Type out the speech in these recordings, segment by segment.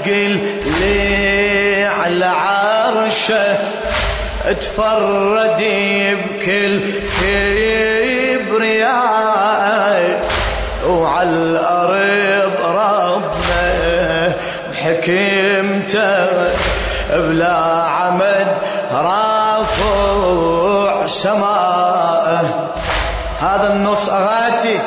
اللي على عرشه تفرد بكل كبرياء، وعلى الأرض ربنا بحكمته بلا عمد رافع سماءه. هذا النص أغاتي.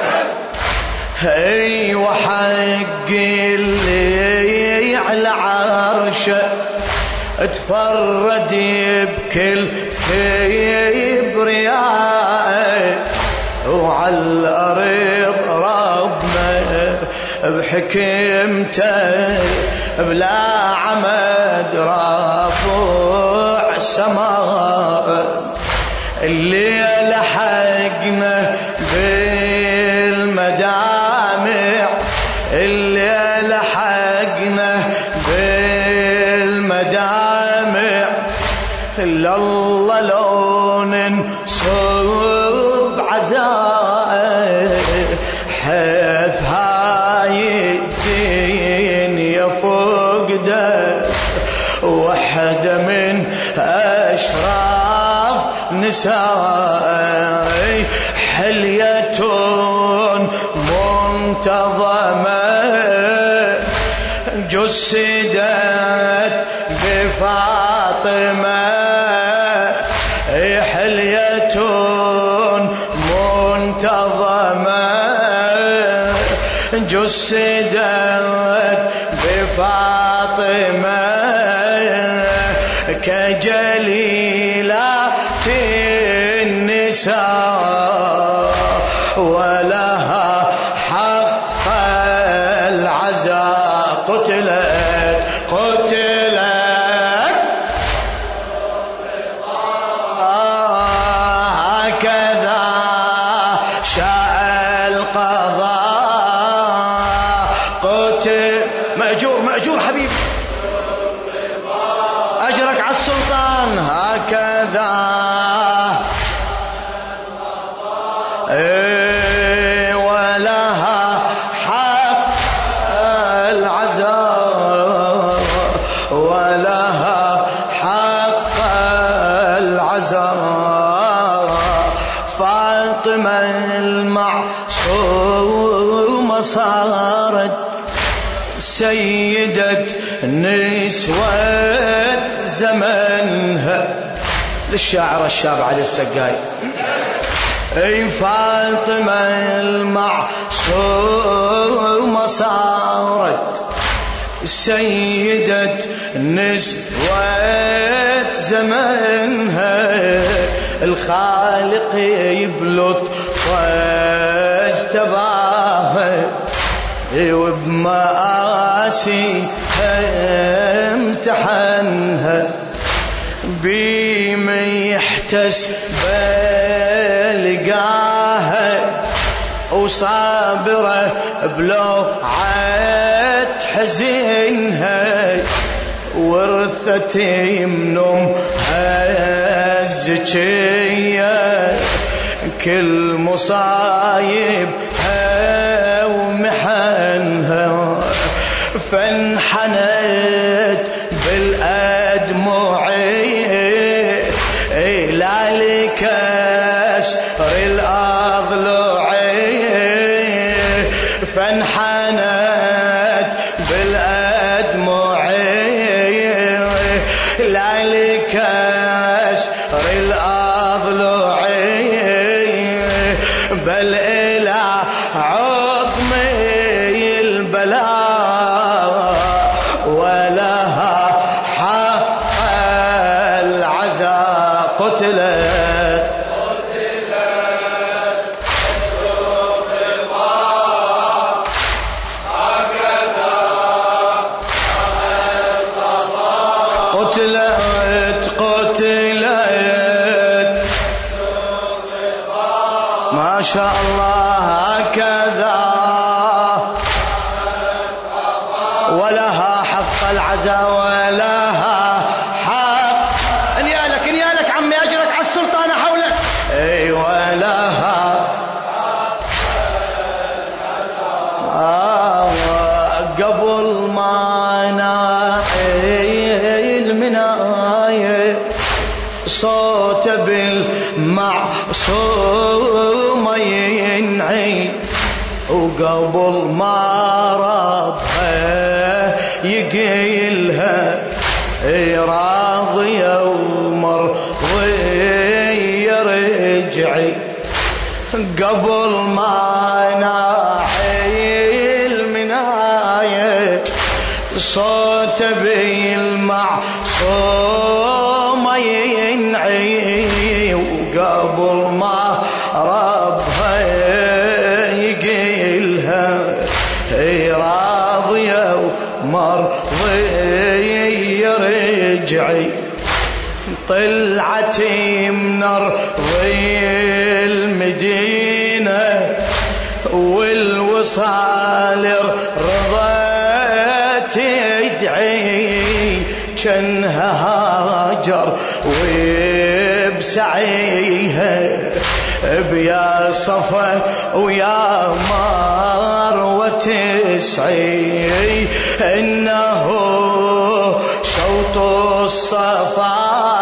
ايوه حق اللي على عرشه تفرد بكل كبرياء، وعلى الأرض ربنا بحكمته بلا عمد رافع سماء. الليل حقنا بالمدامع، الليل حقنا بالمدامع، الله لو ننصب عزاء حيث هاي الدنيا فقده وحده من أشراف نساء، حلية منتظمة جسدت بفاطمة، حلية منتظمة جسدت بفاطمة، كجليلات النساء ولها حق العزاء. قتلت هكذا شاء القضاء. قتل مأجور حبيبي، أجرك على السلطان. هكذا ولها حق العزاء، ولها حق العزاء. فاطمة المعصومة صارت سيدة نسوة زمنها. للشاعر الشاب علي السقاي. اي فاطمة المعصومة صارت سيدة نسوة زمنها، الخالق بلطفه اجتباها وبمآسيها امتحنها، بما يحتسب لقاها وصابرة بلوعة حزنها، ورثت من أمها الزكية كل مصايبها ومحنها، فانحنت بالأدمع لا لكسر الأضلع، فانحنت بالأدمع لا لكسر الأضلع، بل إلى عظم البلاء ولها حق العزاء. قتلت ما شاء الله. هكذا ولها حق العزاء، ولها حق. انيالك عمي، اجرك على السلطانة حولك. اي ولها قبل ما وقبل ما ربها يقيلها راضية ومرضية رجعي قبل ما ناحي المناية صوت بالمعصومة ينعي وقبل ما ربها يقيلها راضية ومرضية رجعي طلعتي من أرضي المدينة والوصال رضيت تدعي كانها هاجر وبسعيها بيا صفا ويا مروة تسعي إنه شوط الصفا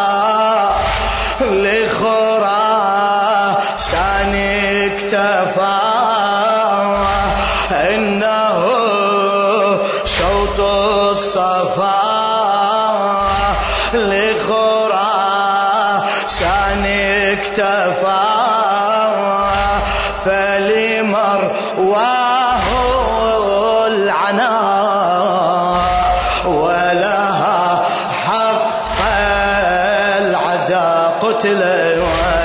لخراسان اكتفى إنه شوط الصفا لخراسان اكتفى فلمرواه العناء ولها حق العزاء قتلت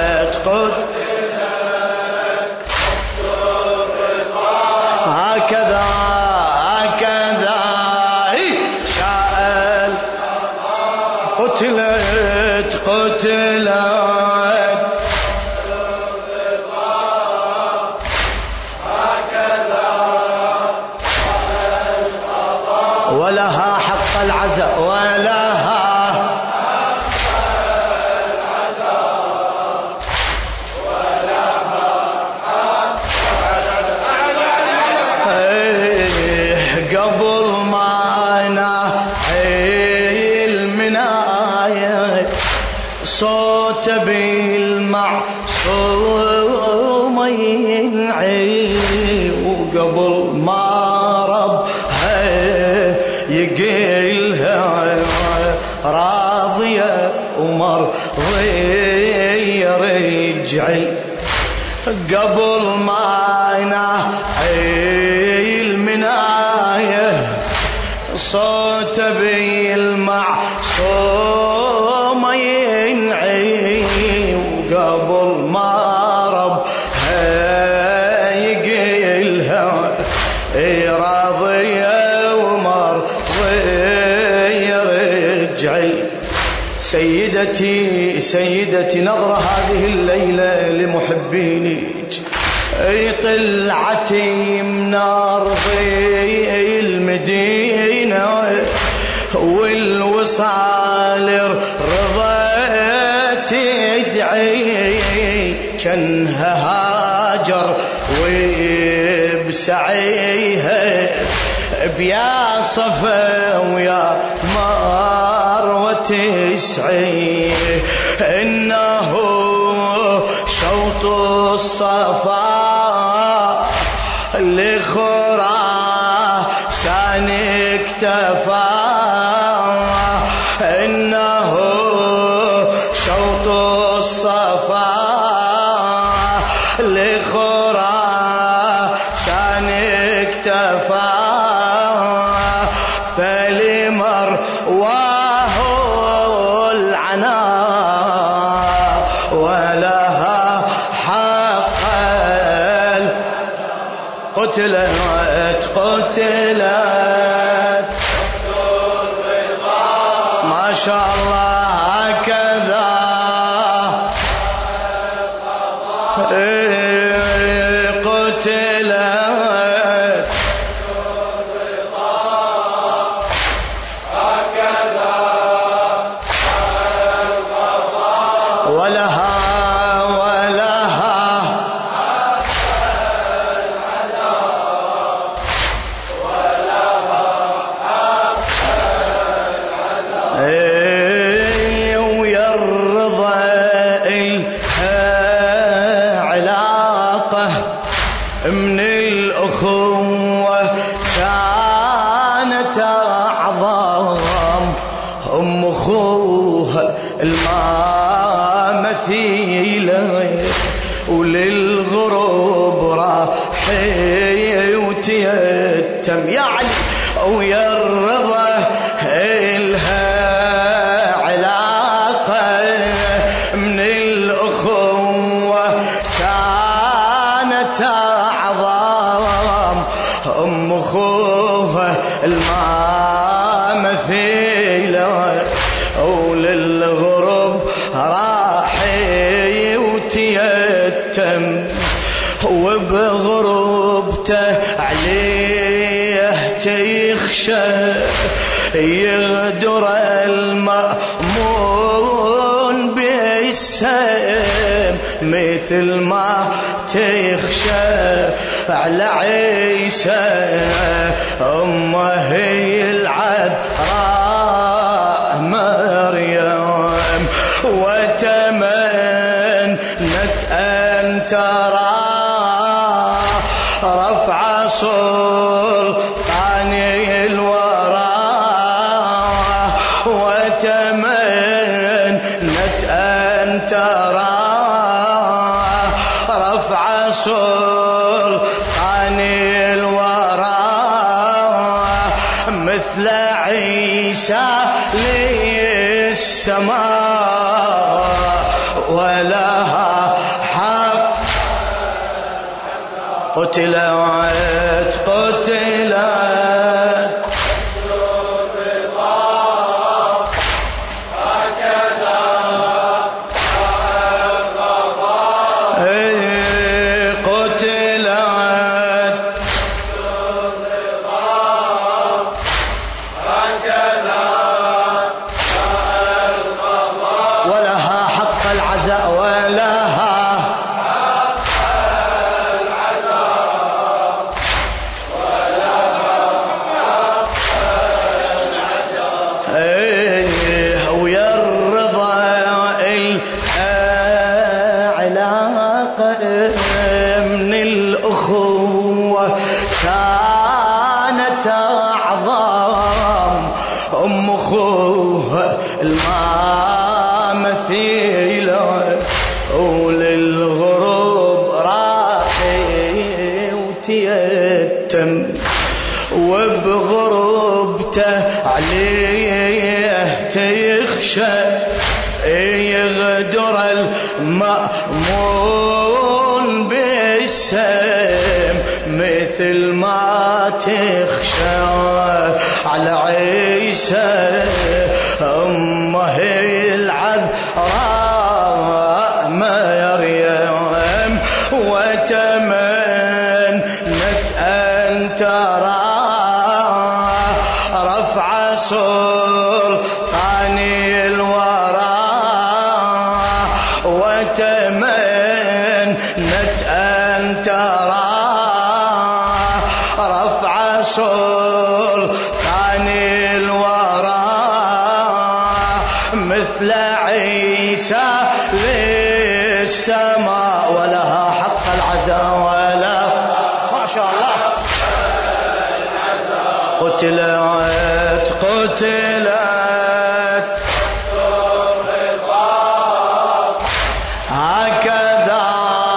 هكذا شاء قتلت ولها حق العزاء قبل ما ناحي المناية صوت بالمعصومة ينعي وقبل ما ربها يقيلها راضية ومرضية رجعي قبل ما ناحي المناية صوت بالمعصومة ينعي وقبل ما ربها يقيلها راضية ومرضية رجعي سيدتي نظرة هذه الليلة لمحبينك طلعتي من أرضي المدينة والوصال رضيت تدعي كانها هاجر وبسعيها بيا صفا ويا مروة تسعي إنه شوط الصفا لخراسان اكتفى إنه شوط الصفا لخراسان اكتفى فلمرواه العناء ولها حق قتلت ما شاء الله هكذا قتلت ولها الأخوة كانت أعظم، أم أخوها الما مثيله، وللغروب راحي وتيتم يا علي ويا الرضا إلها علاقة من الأخوة كانت أعظم، أم أخوها الما مثيله، وللغروب راحي وتيتم، وبغروبته عليه تيخشى يغدر المأمون بالسيم، مثل ما تخشى على عيسى أمه هي العذراء مريم، وتمنت أن ترى رفع سلطان الورى، وتمنت أن ترى رفع سلطان الورى، مثل عيسى للسماء ولها حق. قتلت ولها حق العزاء ولها ويا الرضا العلاقة من الأخوة كانت أعظم، أم أخوها الما مثيله، وللغروب راحي وتيتم، وبغروبته عليه تيخشى يغدر المأمون بالسيم، مثل ما تخشى على عيسى أمه هي العذراء مريم، وتمنت أن ترى رفع سلطان الورى، وتمنت أن ترى رفع سلطان الورى، مثل عيسى للسماء ولها حق العزاء ولا ما شاء الله. قتلت هكذا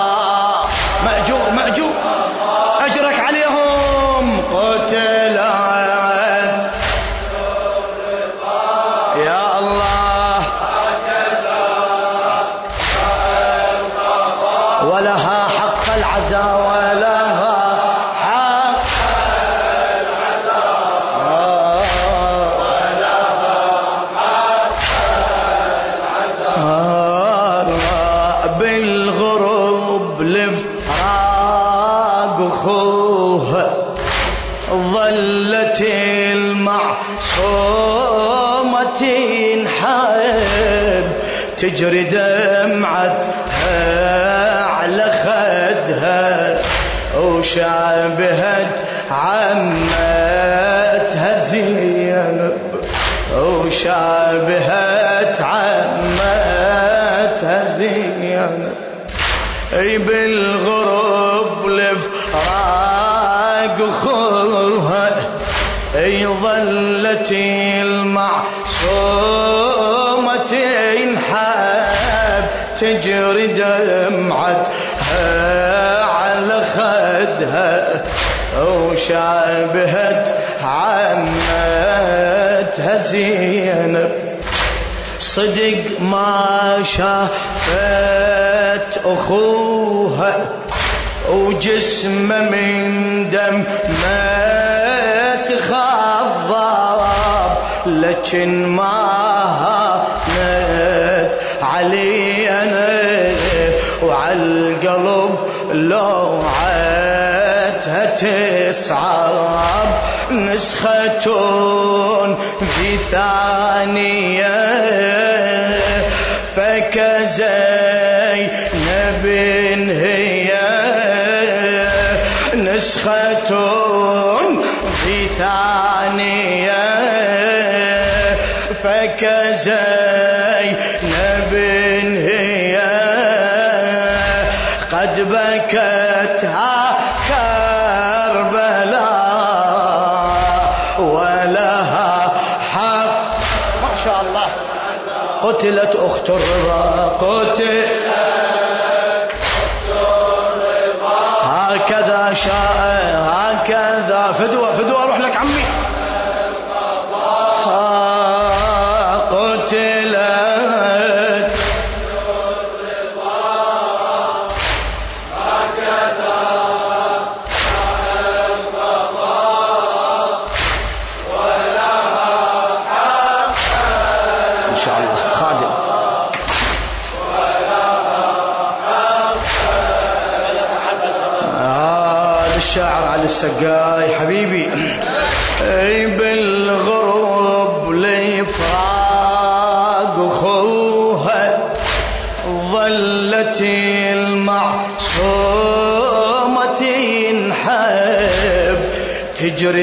مأجور أجرك عليهم. قتلت يا الله ولها حق العزاء ولها حق بالغروب لفراق أخوها ظلت المعصومة تنحب، تجري دمعتها على خدها، وشابهت عمتها زينب، وشابهت عمتها زينب، بالغروب لفراق أخوها ظلت المعصومة تنحب تجري دمعتها على خدها وشابهت عمتها زينب صدق ما شافت أخوها وجسمه من دم ما تخضب لكن ما هانت علي أنا وعالقلب لوعتها تصعب نسخة في ثانية فكزينب هي نسخة في ثانية فكزينب هي قد بكتها كربلاء ولها حق ما شاء الله قتلت أخت الرضا قتلت هكذا شاء هكذا فدوى أروح لك عمي قتلت هكذا ولها حق إن شاء الله خادم الشاعر علي السقاي حبيبي بالغروب لفراق أخوها ظلت المعصومة تنحب تجري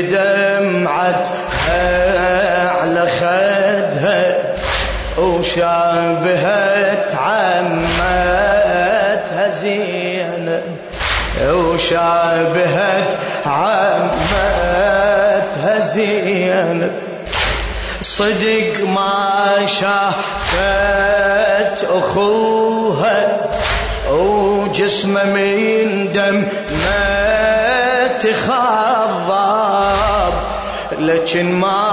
دمعتها على خدها وشابهت عمتها زينب وشابهت عمتها زينب صدق ما شافت أخوها وجسمه من دم ما تخضب لكن ما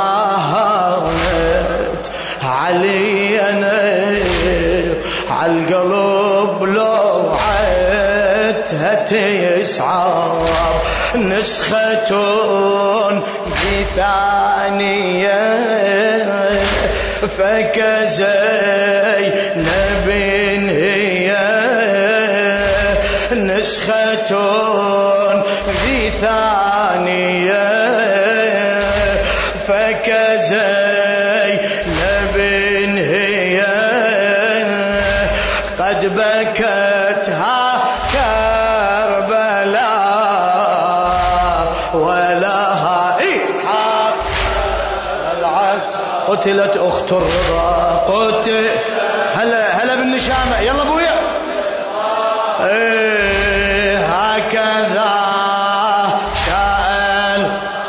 هانت علي أنا عالقلب لوعتها تصعب نسخة بثانية فكزينب هي نسخة بثانية فكزينب هي قد بكتها كربلاء ولها حق العزم قتلت أخت الرضا قتل هلا بالنشامة يلا ابويا هكذا شاء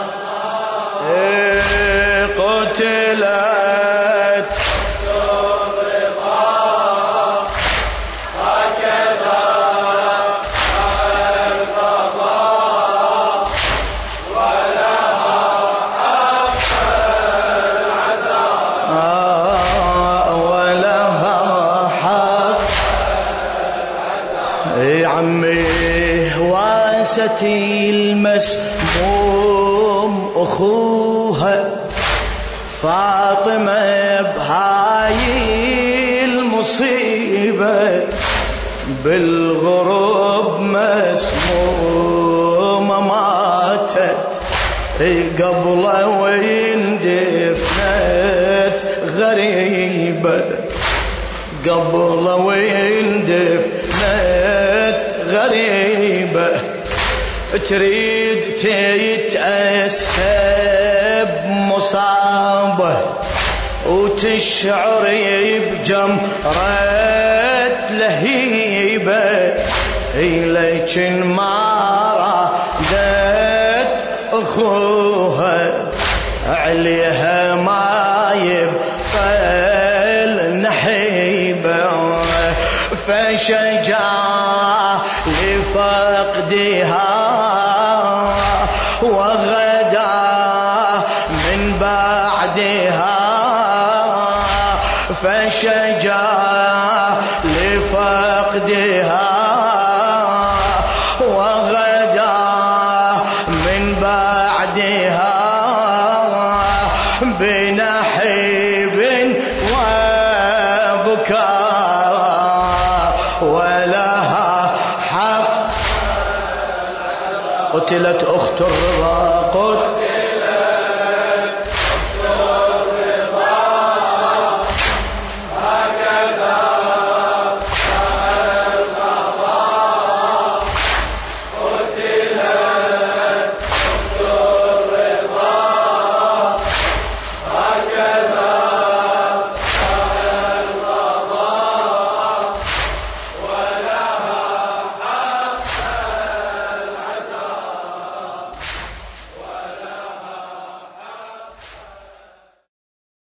قتلت واسة المسموم أخوها فاطمة بهاي المصيبة بالغروب مسمومة ماتت قبل وين دفنت غريبة قبل وين دفنت غريبة تريد تتأسى بمصابة وتشعري بجمرة لهيبة لكن ما رادت أخوها عليها ما يبقى النحيبة فشجع لفقدها وغدا من بعدها فشجع لفقدها وغدا من بعدها